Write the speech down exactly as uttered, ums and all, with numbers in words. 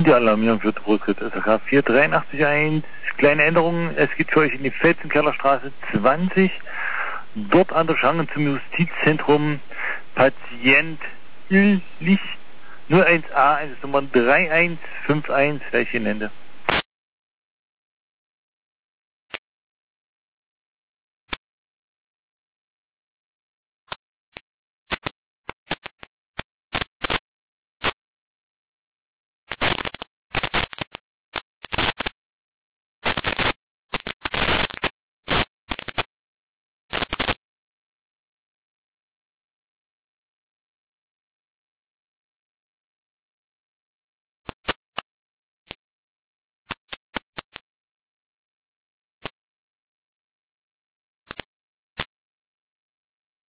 Und die Alarmierung wird zurückgeht. S H vier drei acht eins. Kleine Änderungen. Es geht für euch in die Felsenkellerstraße zwanzig. Dort an der Schranke zum Justizzentrum. Patient Illich null eins A, eins Nummer drei eins fünf eins, welche Ende.